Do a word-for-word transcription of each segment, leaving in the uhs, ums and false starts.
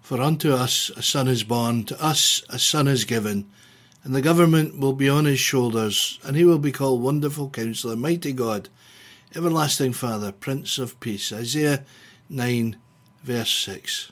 For unto us a son is born, to us a son is given, and the government will be on his shoulders, and he will be called Wonderful Counselor, Mighty God, Everlasting Father, Prince of Peace. Isaiah nine, verse six.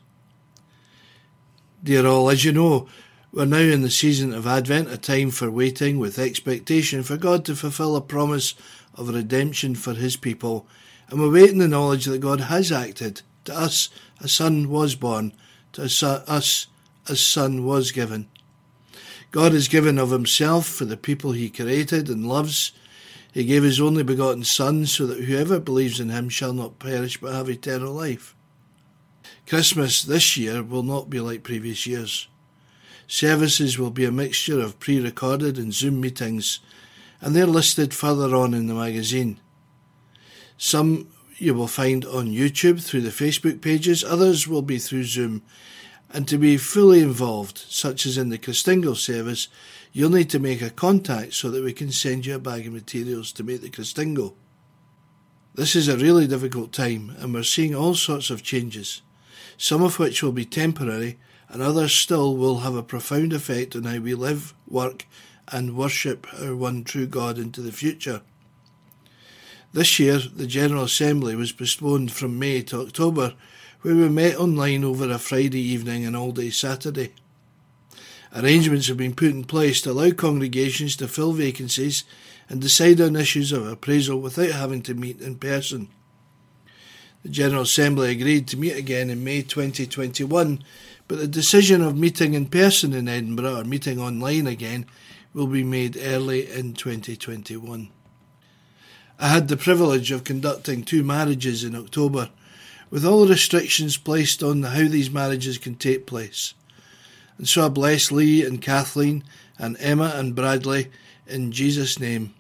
Dear all, as you know, we're now in the season of Advent, a time for waiting with expectation for God to fulfil a promise of redemption for his people, and we wait in the knowledge that God has acted. To us a son was born, to us a son was given. God has given of himself for the people he created and loves. He gave his only begotten Son so that whoever believes in him shall not perish but have eternal life. Christmas this year will not be like previous years. Services will be a mixture of pre-recorded and Zoom meetings, and they're listed further on in the magazine. Some you will find on YouTube through the Facebook pages, others will be through Zoom. And to be fully involved, such as in the Christingle service, you'll need to make a contact so that we can send you a bag of materials to make the Christingle. This is a really difficult time, and we're seeing all sorts of changes, some of which will be temporary, and others still will have a profound effect on how we live, work, and worship our one true God into the future. This year, the General Assembly was postponed from May to October, where we met online over a Friday evening and all day Saturday. Arrangements have been put in place to allow congregations to fill vacancies and decide on issues of appraisal without having to meet in person. The General Assembly agreed to meet again in May twenty twenty-one, but the decision of meeting in person in Edinburgh or meeting online again will be made early in twenty twenty-one. I had the privilege of conducting two marriages in October, with all the restrictions placed on how these marriages can take place. And so I bless Lee and Kathleen and Emma and Bradley in Jesus' name.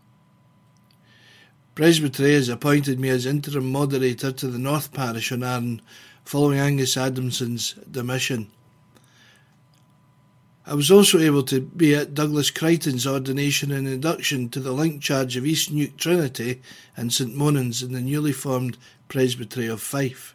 Presbytery has appointed me as interim moderator to the North Parish on Arran, following Angus Adamson's demission. I was also able to be at Douglas Crichton's ordination and induction to the link charge of East Neuk Trinity and St Monans in the newly formed Presbytery of Fife.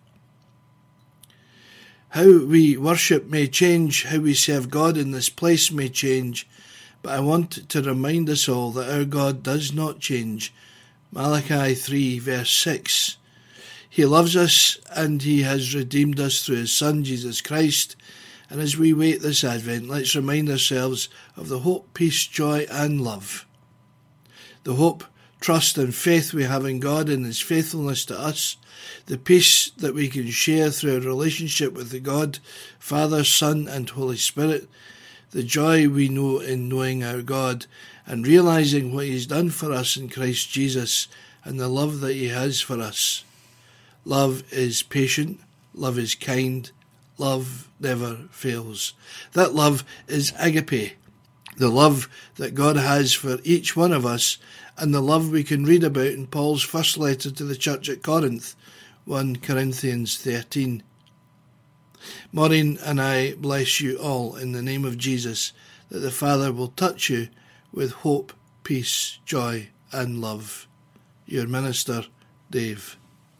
How we worship may change, how we serve God in this place may change, but I want to remind us all that our God does not change. Malachi three verse six. He loves us and he has redeemed us through his Son Jesus Christ. And as we wait this Advent, let's remind ourselves of the hope, peace, joy and love. The hope, trust and faith we have in God and his faithfulness to us. The peace that we can share through our relationship with the God, Father, Son and Holy Spirit. The joy we know in knowing our God and realising what he's done for us in Christ Jesus and the love that he has for us. Love is patient, love is kind, love never fails. That love is agape, the love that God has for each one of us, and the love we can read about in Paul's first letter to the church at Corinth, First Corinthians thirteen. Maureen and I bless you all in the name of Jesus, that the Father will touch you with hope, peace, joy and love. Your minister, Dave.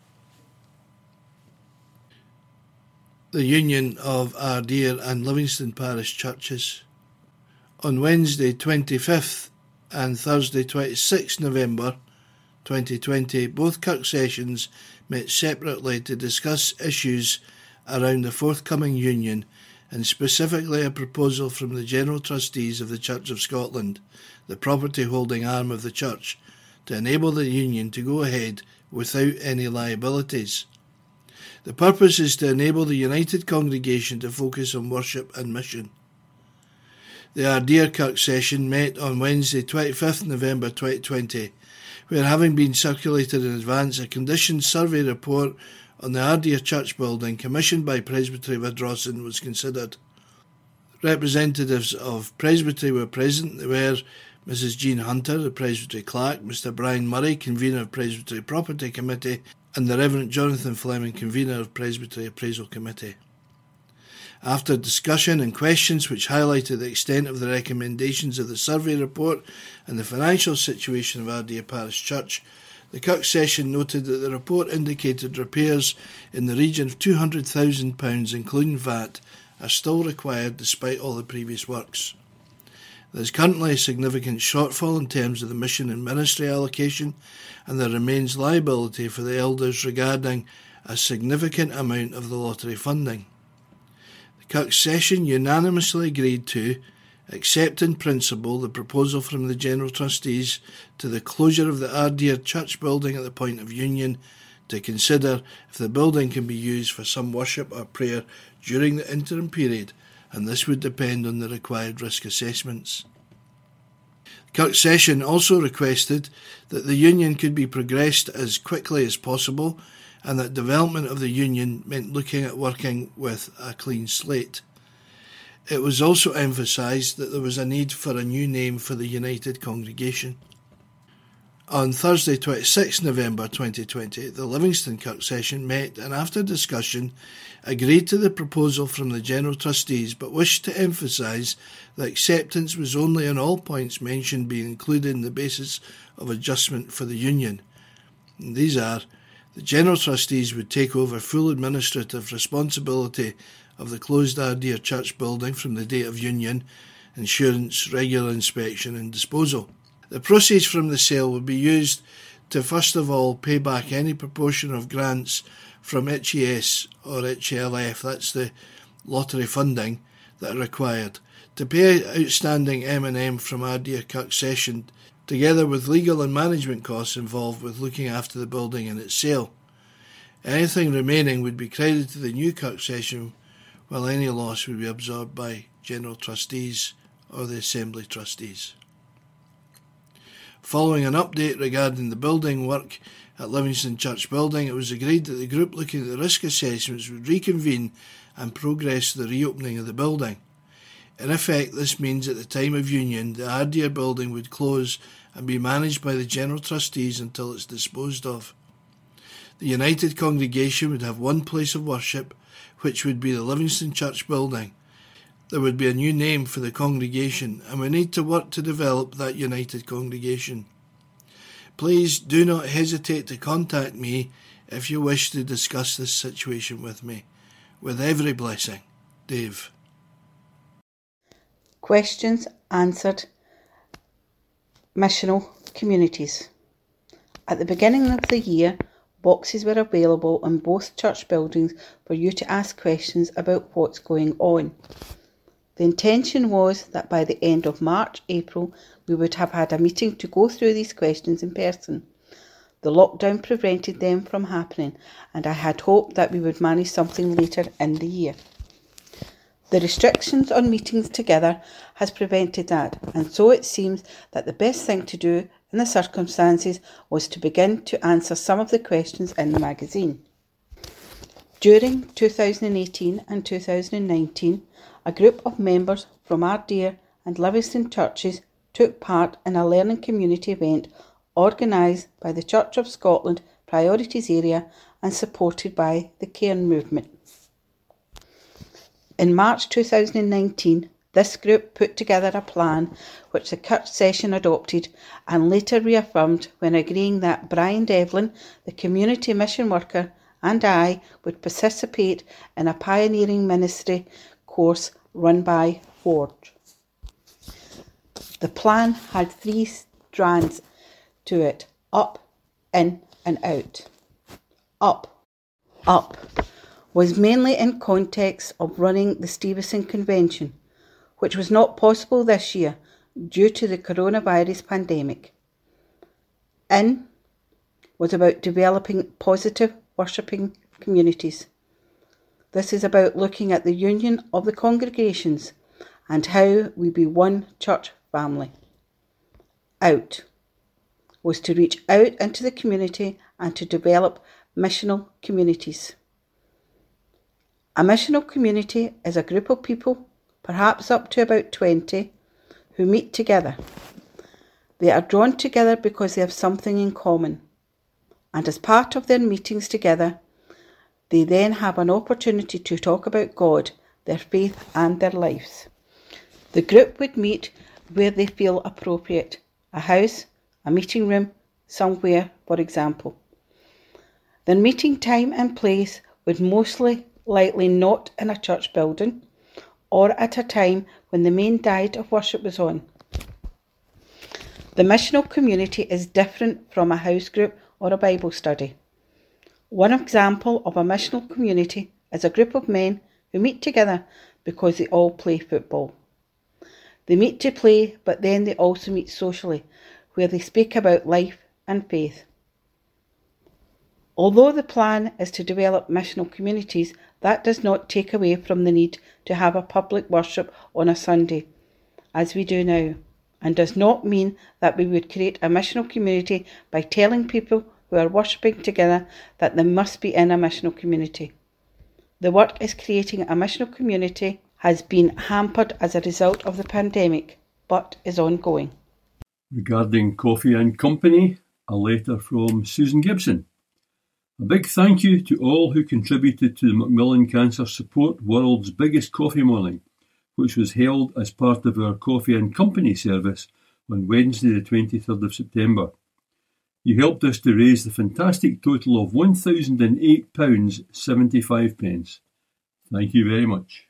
The Union of Ardere and Livingston Parish Churches. On Wednesday twenty-fifth and Thursday twenty-sixth November twenty twenty, both Kirk sessions met separately to discuss issues around the forthcoming union and specifically a proposal from the General Trustees of the Church of Scotland, the property-holding arm of the Church, to enable the union to go ahead without any liabilities. The purpose is to enable the united congregation to focus on worship and mission. The Ardere Kirk session met on Wednesday twenty-fifth November twenty twenty, where, having been circulated in advance, a conditions survey report on the Ardere Church building commissioned by Presbytery of Ardrossan was considered. Representatives of Presbytery were present. They were Missus Jean Hunter, the Presbytery Clerk, Mister Brian Murray, Convener of Presbytery Property Committee, and the Reverend Jonathan Fleming, Convener of Presbytery Appraisal Committee. After discussion and questions which highlighted the extent of the recommendations of the survey report and the financial situation of Ardere Parish Church, The Kirk session noted that the report indicated repairs in the region of two hundred thousand pounds, including V A T, are still required despite all the previous works. There is currently a significant shortfall in terms of the mission and ministry allocation, and there remains liability for the elders regarding a significant amount of the lottery funding. The Kirk session unanimously agreed to accept in principle the proposal from the General Trustees to the closure of the Ardeer Church building at the point of union, to consider if the building can be used for some worship or prayer during the interim period, and this would depend on the required risk assessments. The Kirk session also requested that the union could be progressed as quickly as possible, and that development of the union meant looking at working with a clean slate. It was also emphasised that there was a need for a new name for the United Congregation. On Thursday, twenty-sixth of November twenty twenty, the Livingston Kirk session met and, after discussion, agreed to the proposal from the General Trustees, but wished to emphasise that acceptance was only on all points mentioned being included in the basis of adjustment for the union. And these are: the General Trustees would take over full administrative responsibility of the closed Ardeer Church building from the date of union, insurance, regular inspection and disposal. The proceeds from the sale would be used to first of all pay back any proportion of grants from H E S or H L F, that's the lottery funding, that are required, to pay outstanding M and M from Ardeer Kirk session, together with legal and management costs involved with looking after the building and its sale. Anything remaining would be credited to the new Kirk session, while any loss would be absorbed by General Trustees or the Assembly Trustees. Following an update regarding the building work at Livingston Church building, it was agreed that the group looking at the risk assessments would reconvene and progress the reopening of the building. In effect, this means at the time of union, the Ardeer building would close and be managed by the General Trustees until it's disposed of. The United Congregation would have one place of worship, which would be the Livingston Church building. There would be a new name for the congregation, and we need to work to develop that United Congregation. Please do not hesitate to contact me if you wish to discuss this situation with me. With every blessing, Dave. Questions answered. Missional communities. At the beginning of the year, boxes were available in both church buildings for you to ask questions about what's going on. The intention was that by the end of March, April, we would have had a meeting to go through these questions in person. The lockdown prevented them from happening, and I had hoped that we would manage something later in the year. The restrictions on meetings together has prevented that, and so it seems that the best thing to do in the circumstances was to begin to answer some of the questions in the magazine. During two thousand eighteen and two thousand nineteen, a group of members from Ardeer and Livingston churches took part in a learning community event organised by the Church of Scotland Priorities Area and supported by the Cairn Movement. In March two thousand nineteen, this group put together a plan which the Kirk session adopted and later reaffirmed when agreeing that Brian Devlin, the community mission worker, and I would participate in a pioneering ministry course run by Forge. The plan had three strands to it: up, in and out. Up. Up was mainly in context of running the Stevenston Convention, which was not possible this year due to the coronavirus pandemic. In was about developing positive worshipping communities. This is about looking at the union of the congregations and how we be one church family. Out was to reach out into the community and to develop missional communities. A missional community is a group of people, perhaps up to about twenty, who meet together. They are drawn together because they have something in common, and as part of their meetings together, they then have an opportunity to talk about God, their faith and their lives. The group would meet where they feel appropriate: a house, a meeting room, somewhere, for example. Their meeting time and place would mostly likely not in a church building or at a time when the main diet of worship was on. The missional community is different from a house group or a Bible study. One example of a missional community is a group of men who meet together because they all play football. They meet to play, but then they also meet socially, where they speak about life and faith. Although the plan is to develop missional communities, that does not take away from the need to have a public worship on a Sunday, as we do now, and does not mean that we would create a missional community by telling people who are worshipping together that they must be in a missional community. The work is creating a missional community has been hampered as a result of the pandemic, but is ongoing. Regarding Coffee and Company, a letter from Susan Gibson. A big thank you to all who contributed to the Macmillan Cancer Support World's Biggest Coffee Morning, which was held as part of our Coffee and Company service on Wednesday the twenty-third of September. You helped us to raise the fantastic total of one thousand eight pounds seventy-five. Thank you very much.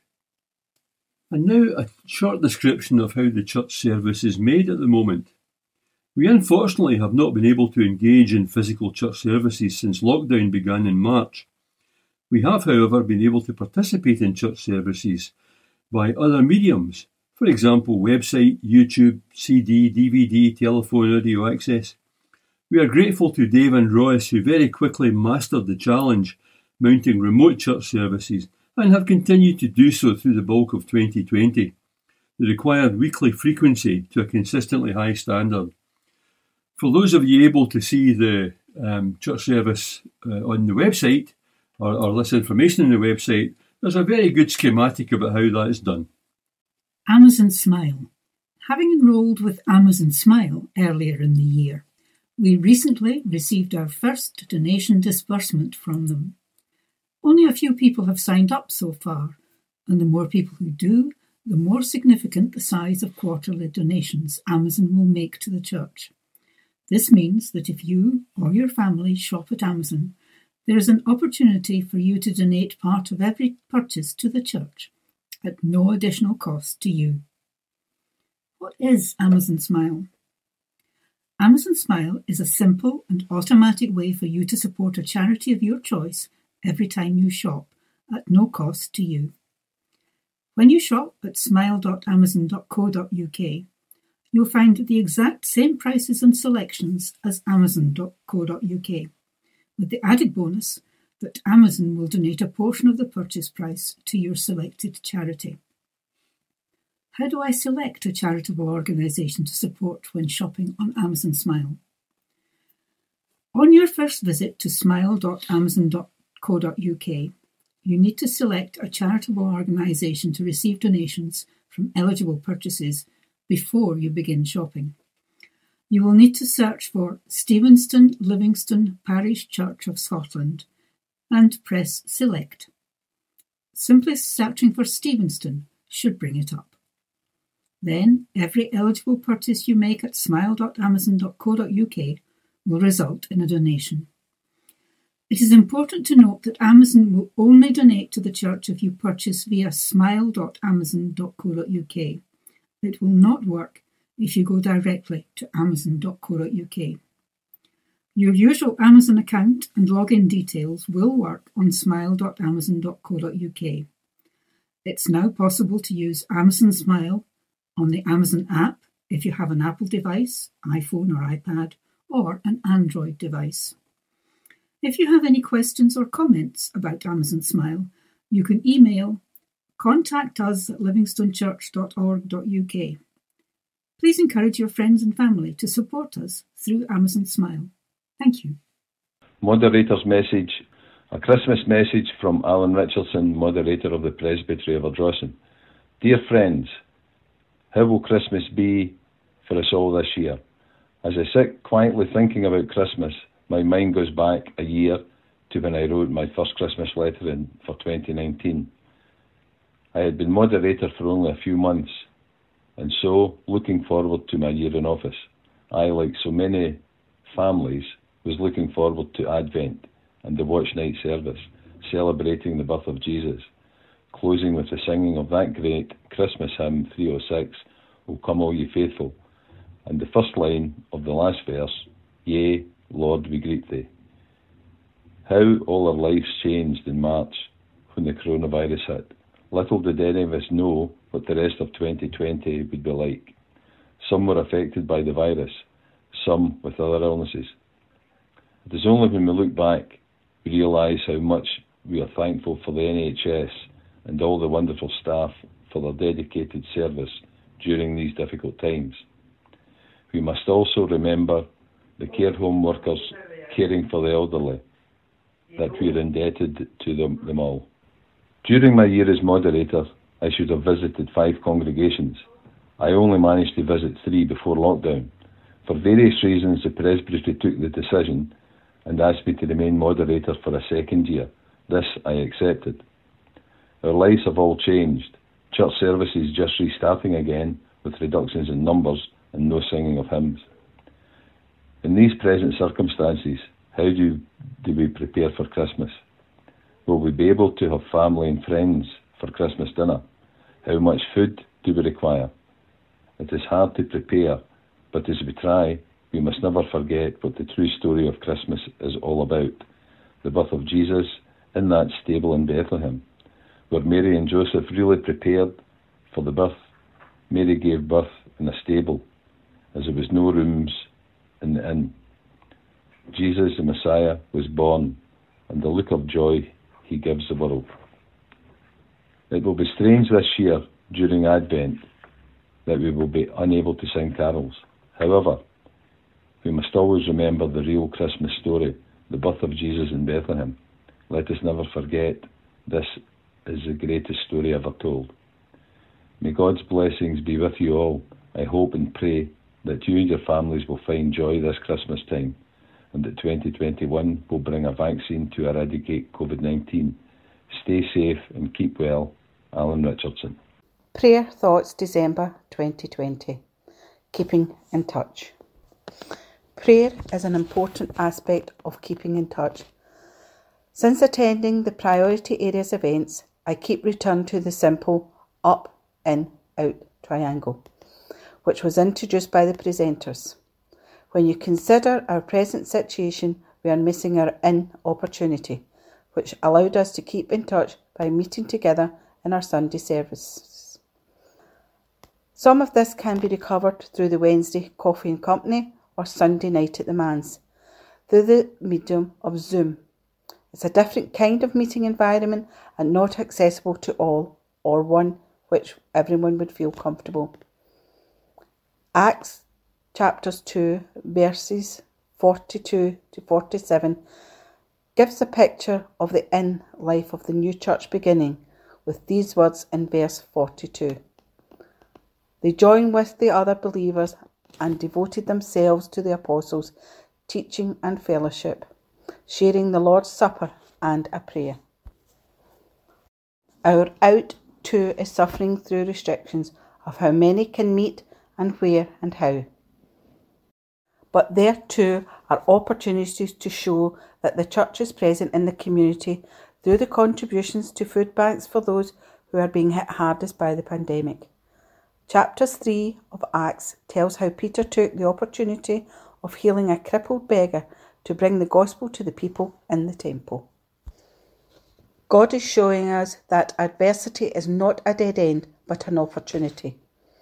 And now a short description of how the church service is made at the moment. We unfortunately have not been able to engage in physical church services since lockdown began in March. We have, however, been able to participate in church services by other mediums, for example, website, YouTube, C D, D V D, telephone, audio access. We are grateful to Dave and Royce, who very quickly mastered the challenge, mounting remote church services, and have continued to do so through the bulk of twenty twenty. The required weekly frequency to a consistently high standard. For those of you able to see the um, church service uh, on the website, or, or this information on the website, there's a very good schematic about how that is done. Amazon Smile. Having enrolled with Amazon Smile earlier in the year, we recently received our first donation disbursement from them. Only a few people have signed up so far, and the more people who do, the more significant the size of quarterly donations Amazon will make to the church. This means that if you or your family shop at Amazon, there is an opportunity for you to donate part of every purchase to the church at no additional cost to you. What is Amazon Smile? Amazon Smile is a simple and automatic way for you to support a charity of your choice every time you shop, at no cost to you. When you shop at smile dot amazon dot co dot uk, you'll find the exact same prices and selections as amazon dot co dot uk, with the added bonus that Amazon will donate a portion of the purchase price to your selected charity. How do I select a charitable organisation to support when shopping on Amazon Smile? On your first visit to smile dot amazon dot co dot uk, you need to select a charitable organisation to receive donations from eligible purchases before you begin shopping. You will need to search for Stevenston Livingston Parish Church of Scotland and press Select. Simply searching for Stevenston should bring it up. Then, every eligible purchase you make at smile dot amazon dot co dot uk will result in a donation. It is important to note that Amazon will only donate to the church if you purchase via smile dot amazon dot co dot uk. It will not work if you go directly to amazon dot co dot uk. Your usual Amazon account and login details will work on smile dot amazon dot co dot uk. It's now possible to use Amazon Smile on the Amazon app if you have an Apple device, iPhone or iPad, or an Android device. If you have any questions or comments about Amazon Smile, you can email contact us at livingston church dot org dot uk. Please encourage your friends and family to support us through Amazon Smile. Thank you. Moderator's message. A Christmas message from Alan Richardson, moderator of the Presbytery of Ardrossan. Dear friends, how will Christmas be for us all this year? As I sit quietly thinking about Christmas, my mind goes back a year to when I wrote my first Christmas letter in for twenty nineteen. I had been moderator for only a few months, and so looking forward to my year in office. I, like so many families was looking forward to Advent and the watch night service, celebrating the birth of Jesus, closing with the singing of that great Christmas hymn three oh six, O Come All Ye Faithful, and the first line of the last verse, Yea, Lord, we greet thee. How all our lives changed in March when the coronavirus hit. Little did any of us know what the rest of twenty twenty would be like. Some were affected by the virus, some with other illnesses. It is only when we look back we realise how much we are thankful for the N H S and all the wonderful staff for their dedicated service during these difficult times. We must also remember the care home workers caring for the elderly, that we are indebted to them, them all. During my year as moderator, I should have visited five congregations. I only managed to visit three before lockdown. For various reasons, the Presbytery took the decision and asked me to remain moderator for a second year. This I accepted. Our lives have all changed. Church services just restarting again with reductions in numbers and no singing of hymns. In these present circumstances, how do, do we prepare for Christmas? Will we be able to have family and friends for Christmas dinner? How much food do we require? It is hard to prepare, but as we try, we must never forget what the true story of Christmas is all about. The birth of Jesus in that stable in Bethlehem. Were Mary and Joseph really prepared for the birth? Mary gave birth in a stable, as there was no rooms in the inn. Jesus, the Messiah, was born, and the look of joy he gives the world. It will be strange this year, during Advent, that we will be unable to sing carols. However, we must always remember the real Christmas story, the birth of Jesus in Bethlehem. Let us never forget this is the greatest story ever told. May God's blessings be with you all. I hope and pray that you and your families will find joy this Christmas time, and that twenty twenty-one will bring a vaccine to eradicate COVID nineteen. Stay safe and keep well. Alan Richardson. Prayer Thoughts December twenty twenty. Keeping in touch. Prayer is an important aspect of keeping in touch. Since attending the priority areas events, I keep returning to the simple up, in, out triangle, which was introduced by the presenters. When you consider our present situation, we are missing our in opportunity, which allowed us to keep in touch by meeting together in our Sunday services. Some of this can be recovered through the Wednesday Coffee and Company or Sunday night at the Manse, through the medium of Zoom. It's a different kind of meeting environment and not accessible to all, or one which everyone would feel comfortable. Acts chapters two, verses forty-two to forty-seven gives a picture of the in life of the new church beginning with these words in verse forty-two. They joined with the other believers and devoted themselves to the apostles' teaching and fellowship, sharing the Lord's Supper and a prayer. Our out too is suffering through restrictions of how many can meet and where and how. But there too are opportunities to show that the church is present in the community through the contributions to food banks for those who are being hit hardest by the pandemic. Chapter three of Acts tells how Peter took the opportunity of healing a crippled beggar to bring the gospel to the people in the temple. God is showing us that adversity is not a dead end, but an opportunity.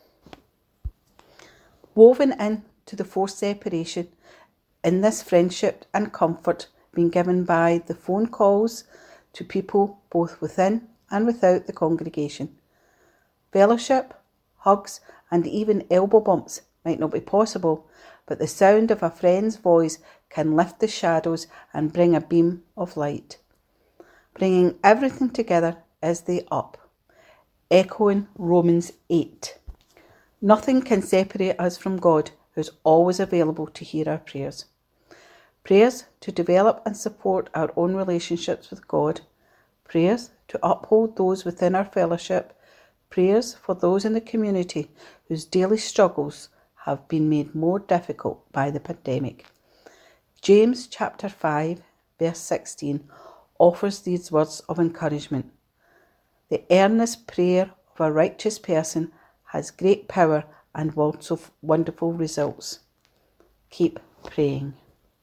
Woven into the forced separation, in this friendship and comfort being given by the phone calls to people both within and without the congregation. Fellowship, hugs and even elbow bumps might not be possible, but the sound of a friend's voice can lift the shadows and bring a beam of light. Bringing everything together is the up, echoing Romans eight. Nothing can separate us from God, who is always available to hear our prayers. Prayers to develop and support our own relationships with God. Prayers to uphold those within our fellowship. Prayers for those in the community whose daily struggles have been made more difficult by the pandemic. James chapter five, verse sixteen offers these words of encouragement. The earnest prayer of a righteous person has great power and wonderful results. Keep praying.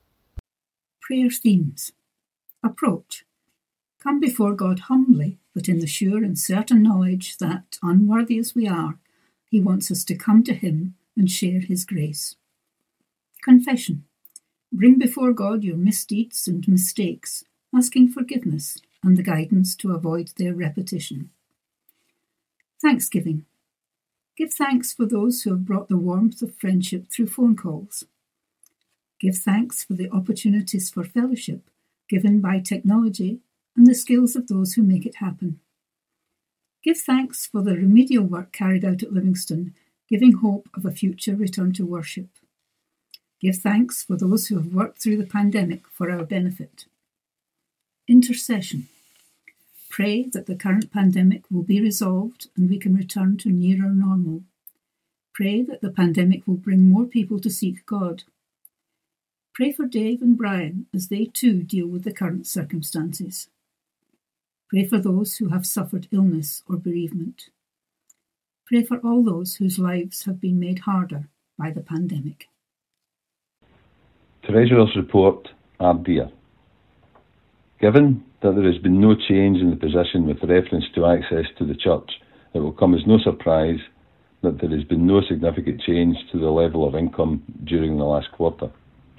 Prayer themes. Approach. Come before God humbly, but in the sure and certain knowledge that, unworthy as we are, He wants us to come to Him and share His grace. Confession. Bring before God your misdeeds and mistakes, asking forgiveness and the guidance to avoid their repetition. Thanksgiving. Give thanks for those who have brought the warmth of friendship through phone calls. Give thanks for the opportunities for fellowship given by technology and the skills of those who make it happen. Give thanks for the remedial work carried out at Livingston, giving hope of a future return to worship. Give thanks for those who have worked through the pandemic for our benefit. Intercession. Pray that the current pandemic will be resolved and we can return to nearer normal. Pray that the pandemic will bring more people to seek God. Pray for Dave and Brian as they too deal with the current circumstances. Pray for those who have suffered illness or bereavement. Pray for all those whose lives have been made harder by the pandemic. Treasurer's Report, Ardeer. Given that there has been no change in the position with reference to access to the church, it will come as no surprise that there has been no significant change to the level of income during the last quarter.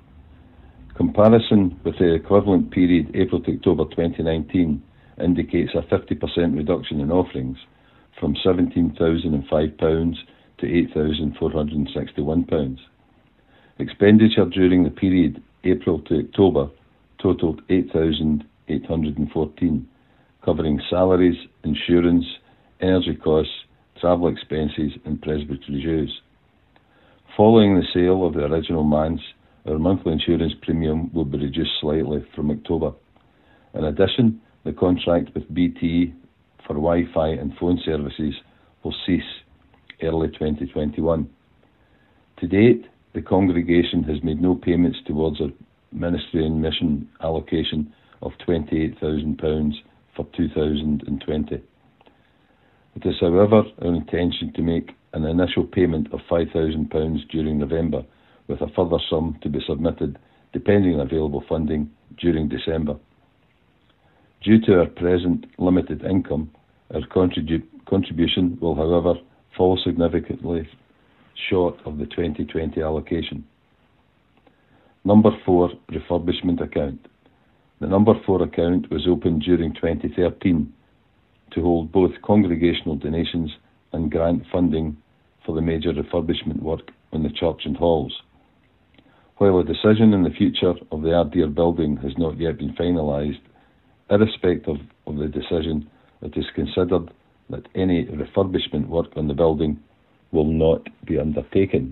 Comparison with the equivalent period April to October twenty nineteen indicates a fifty percent reduction in offerings from seventeen thousand five pounds to eight thousand four hundred sixty-one pounds. Expenditure during the period April to October totalled eight thousand eight hundred fourteen, covering salaries, insurance, energy costs, travel expenses and presbytery dues. Following the sale of the original manse, our monthly insurance premium will be reduced slightly from October. In addition, the contract with B T E for Wi-Fi and phone services will cease early twenty twenty-one. To date, the congregation has made no payments towards a ministry and mission allocation of twenty-eight thousand pounds for two thousand twenty. It is, however, our intention to make an initial payment of five thousand pounds during November, with a further sum to be submitted, depending on available funding, during December. Due to our present limited income, our contribu- contribution will, however, fall significantly short of the twenty twenty allocation. Number four, refurbishment account. The number four account was opened during twenty thirteen to hold both congregational donations and grant funding for the major refurbishment work on the church and halls. While a decision on the future of the Ardeer building has not yet been finalised, irrespective of the decision, it is considered that any refurbishment work on the building will not be undertaken.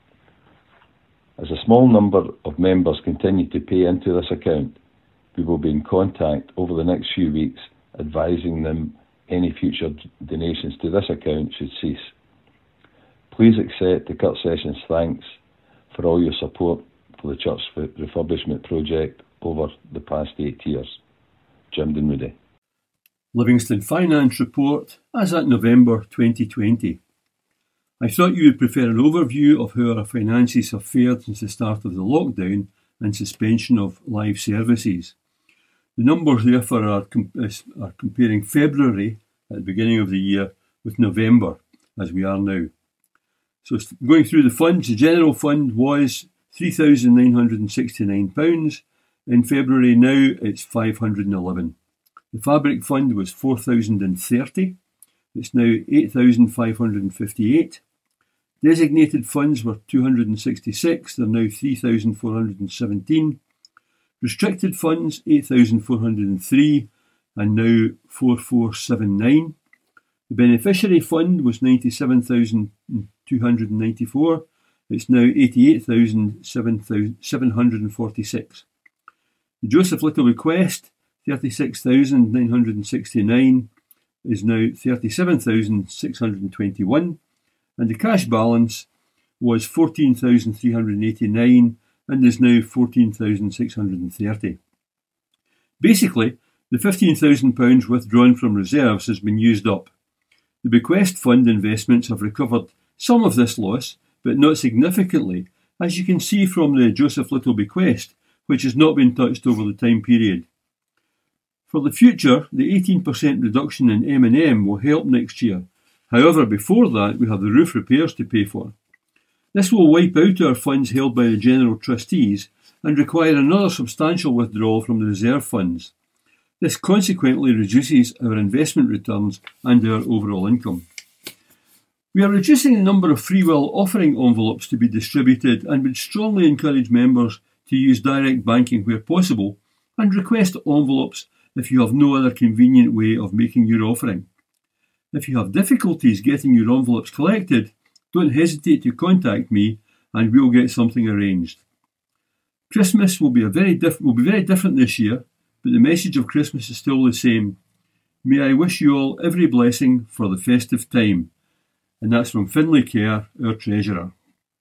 As a small number of members continue to pay into this account, we will be in contact over the next few weeks advising them any future donations to this account should cease. Please accept the Kurt Sessions thanks for all your support for the church refurbishment project over the past eight years. Jim Dunwoody. Livingston Finance Report as at November twenty twenty. I thought you would prefer an overview of how our finances have fared since the start of the lockdown and suspension of live services. The numbers therefore are, com- are comparing February at the beginning of the year with November as we are now. So going through the funds, the general fund was three thousand nine hundred sixty-nine pounds. In February now it's five hundred eleven. The fabric fund was four thousand thirty. It's now eight thousand five hundred fifty-eight. Designated funds were two hundred sixty-six. They're now three thousand four hundred seventeen. Restricted funds eight thousand four hundred three and now four thousand four hundred seventy-nine. The beneficiary fund was ninety-seven thousand two hundred ninety-four. It's now eighty-eight thousand seven hundred forty-six. The Joseph Little request, thirty-six thousand nine hundred sixty-nine, is now thirty-seven thousand six hundred twenty-one, and the cash balance was fourteen thousand three hundred eighty-nine and is now fourteen thousand six hundred thirty. Basically, the fifteen thousand pounds withdrawn from reserves has been used up. The bequest fund investments have recovered some of this loss, but not significantly, as you can see from the Joseph Little bequest, which has not been touched over the time period. For the future, the eighteen percent reduction in M and M will help next year. However, before that, we have the roof repairs to pay for. This will wipe out our funds held by the General Trustees and require another substantial withdrawal from the reserve funds. This consequently reduces our investment returns and our overall income. We are reducing the number of free will offering envelopes to be distributed and would strongly encourage members to use direct banking where possible and request envelopes if you have no other convenient way of making your offering. If you have difficulties getting your envelopes collected, don't hesitate to contact me and we'll get something arranged. Christmas will be, a very diff- will be very different this year, but the message of Christmas is still the same. May I wish you all every blessing for the festive time. And that's from Finlay Kerr, our Treasurer.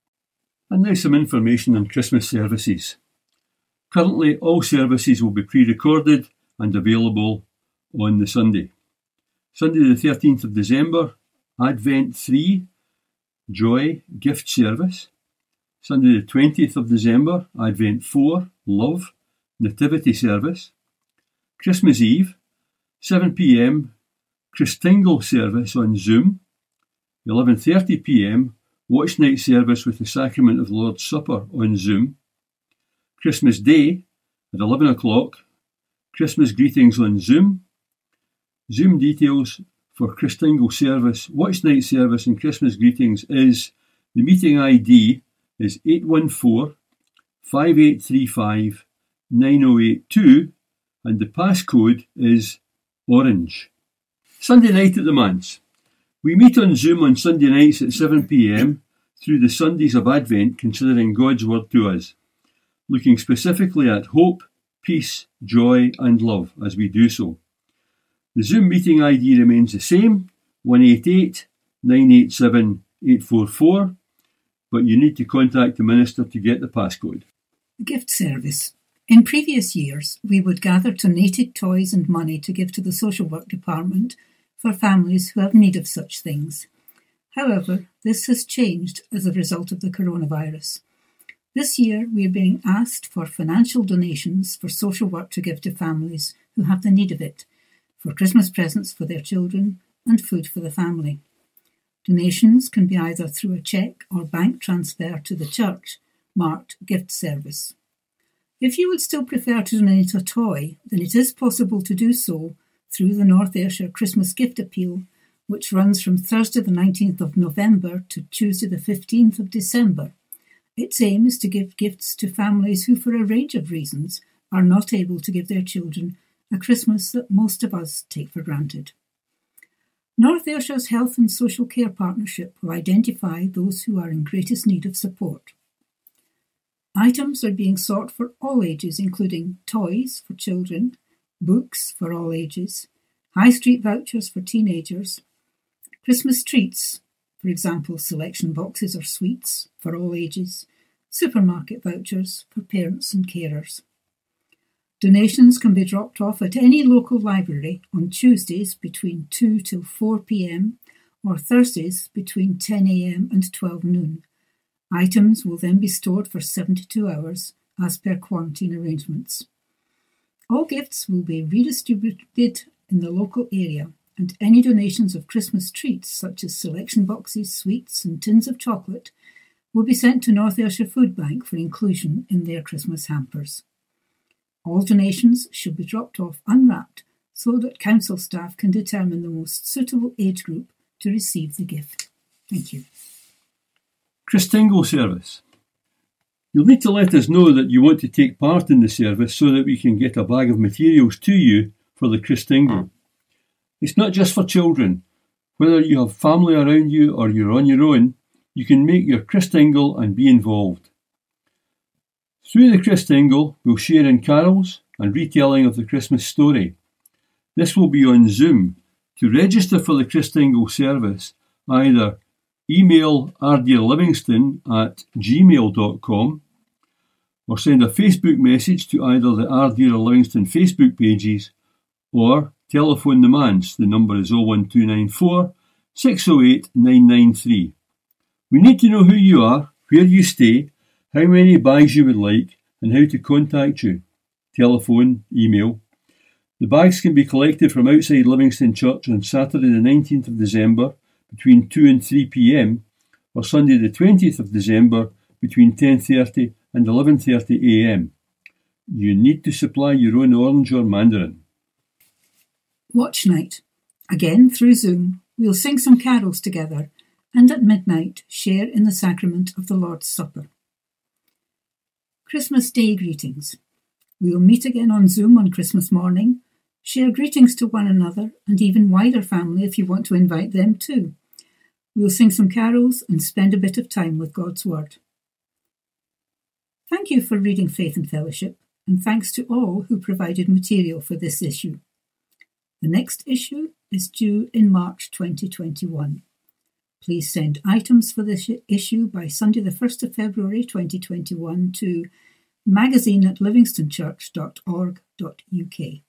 And now some information on Christmas services. Currently, all services will be pre-recorded and available on the Sunday. Sunday the thirteenth of December, Advent three, Joy, Gift Service. Sunday the twentieth of December, Advent four, Love, Nativity Service. Christmas Eve, seven p m, Christingle Service on Zoom. eleven thirty p m, Watch Night Service with the Sacrament of the Lord's Supper on Zoom. Christmas Day, at eleven o'clock, Christmas Greetings on Zoom. Zoom details for Christingle Service, Watch Night Service and Christmas Greetings is, the meeting I D is eight one four, five eight three five, nine zero eight two and the passcode is Orange. Sunday night at the Manse. We meet on Zoom on Sunday nights at seven p m through the Sundays of Advent, considering God's Word to us, looking specifically at hope, peace, joy and love as we do so. The Zoom meeting I D remains the same, one eight eight, nine eight seven, eight four four, but you need to contact the Minister to get the passcode. Gift service. In previous years, we would gather donated toys and money to give to the Social Work Department for families who have need of such things. However, this has changed as a result of the coronavirus. This year, we are being asked for financial donations for social work to give to families who have the need of it, for Christmas presents for their children and food for the family. Donations can be either through a cheque or bank transfer to the church, marked Gift Service. If you would still prefer to donate a toy, then it is possible to do so through the North Ayrshire Christmas Gift Appeal, which runs from Thursday the nineteenth of November to Tuesday the fifteenth of December. Its aim is to give gifts to families who, for a range of reasons, are not able to give their children a Christmas that most of us take for granted. North Ayrshire's Health and Social Care Partnership will identify those who are in greatest need of support. Items are being sought for all ages, including toys for children, books for all ages, high street vouchers for teenagers, Christmas treats, for example selection boxes or sweets for all ages, supermarket vouchers for parents and carers. Donations can be dropped off at any local library on Tuesdays between two till four p m or Thursdays between ten a m and twelve noon. Items will then be stored for seventy-two hours as per quarantine arrangements. All gifts will be redistributed in the local area, and any donations of Christmas treats such as selection boxes, sweets and tins of chocolate will be sent to North Ayrshire Food Bank for inclusion in their Christmas hampers. All donations should be dropped off unwrapped so that council staff can determine the most suitable age group to receive the gift. Thank you. Christingle Service. You'll need to let us know that you want to take part in the service so that we can get a bag of materials to you for the Christingle. It's not just for children. Whether you have family around you or you're on your own, you can make your Christingle and be involved. Through the Christingle, we'll share in carols and retelling of the Christmas story. This will be on Zoom. To register for the Christingle service, either email r d livingston at gmail dot com or send a Facebook message to either the Ardere or Livingston Facebook pages, or telephone the manse. The number is oh one two nine four, six oh eight, nine nine three. We need to know who you are, where you stay, how many bags you would like, and how to contact you. Telephone, email. The bags can be collected from outside Livingston Church on Saturday the nineteenth of December between two and three p.m, or Sunday the twentieth of December between ten thirty and eleven thirty a.m. You need to supply your own orange or mandarin. Watch night. Again, through Zoom, we'll sing some carols together and at midnight share in the sacrament of the Lord's Supper. Christmas Day greetings. We'll meet again on Zoom on Christmas morning, share greetings to one another and even wider family if you want to invite them too. We'll sing some carols and spend a bit of time with God's Word. Thank you for reading Faith and Fellowship, and thanks to all who provided material for this issue. The next issue is due in March twenty twenty-one. Please send items for this issue by Sunday the first of February twenty twenty-one to magazine at livingston church dot org dot uk.